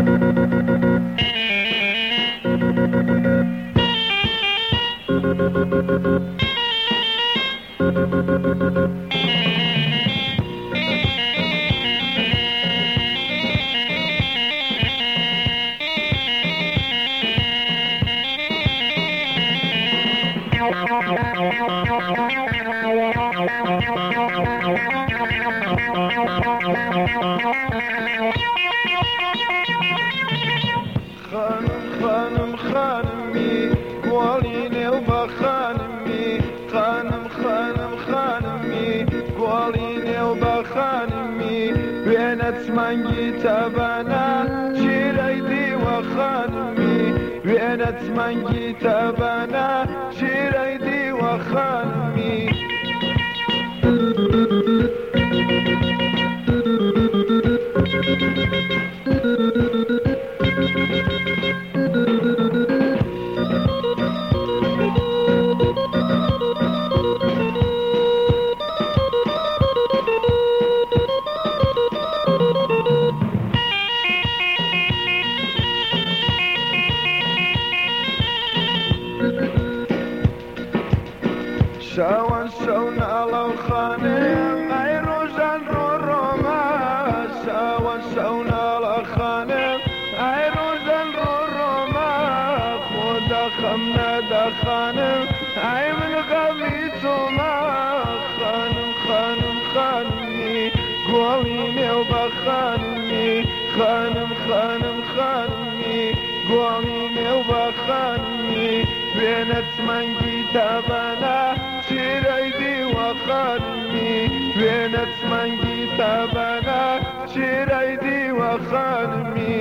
خانم خانمی گوالینێ و بە خانمی خانمی گوالینێ و بە خانمی وێنە چمەنگی تەبەنە شیرەی دیوە خانمی وێنە چمەنگی تەبەنە شیرەی دیوە خانمی شاوان شون على خانم اي روزان روما شاوان شون على خانم اي روزان روما خدا خمنا دا خانم اي من غبيتوما خانمي قواليني وبخانمي خانمي قواليني وبخانمي بينت منجي تابانا شيريدي وخانمي بينت منجي تابانا شيريدي وخانمي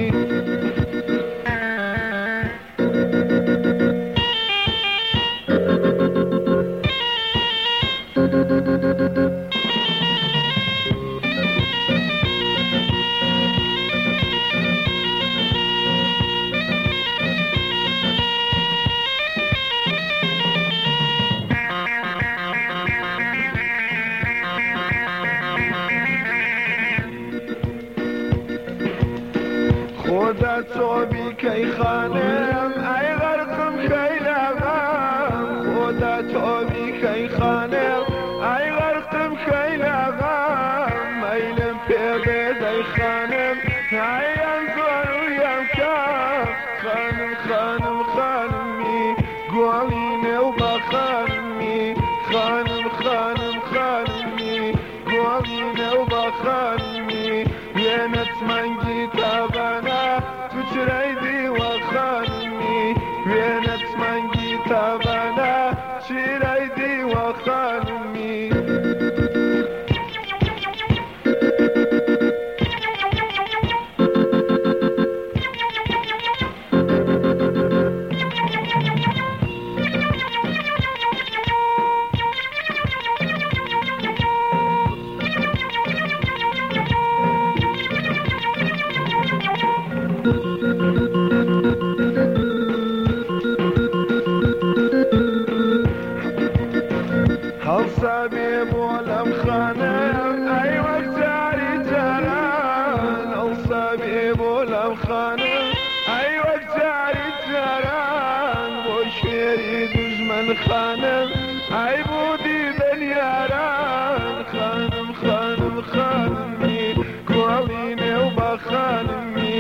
خدا توبی کی خانم ای غرقم خیلغم خدا توبی کی خانم ای غرقم خیلغم ایلم پیبه دی خانم ای انزور و یمکم خانمی گوالینه و بخانمی خانمی گوالینه و بخانمی وینت منگی تابانا تشريدي وخانمي وينت منجي تابانا شريدي وخانمي هالصبي بولم خانم اي وقت جاري جران هالصبي بولم خانم اي وقت جاري جران وشيري دجمن خانم اي بودي دنياران خانمي قواليني وبخانمي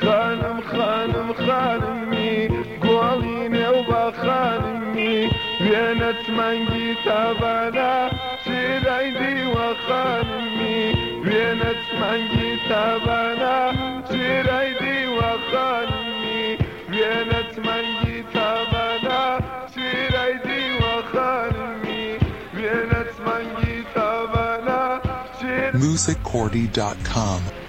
خانمي قواليني وبخانمي وينت منجي تابانا شريدي وخانمي وينت منجي تابانا شريدي وخانمي وينت منجي تابانا شريدي وخانمي وينت منجي تابانا musiccordy.com